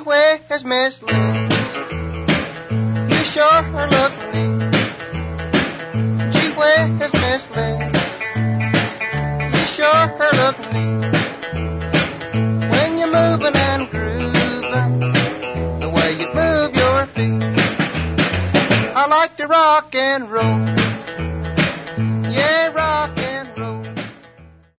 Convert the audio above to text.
whiz, Miss Lou, you sure look neat. Gee whiz, Miss Lou, you sure look neat. When you're moving and grooving, the way you move your feet, I like to rock and roll. Yeah, rock and roll.